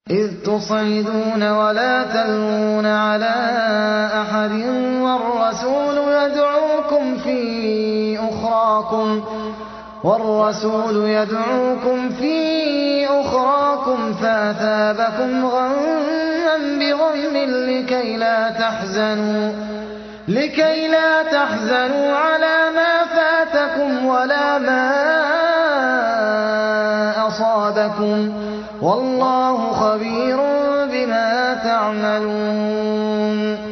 إذ تصعدون ولا تلوون على أحد والرسول يدعوكم في أخراكم فأثابكم غما بغم لكي لا تحزنوا على ما فاتكم ولا ما أصابكم والله خبير بما تعملون.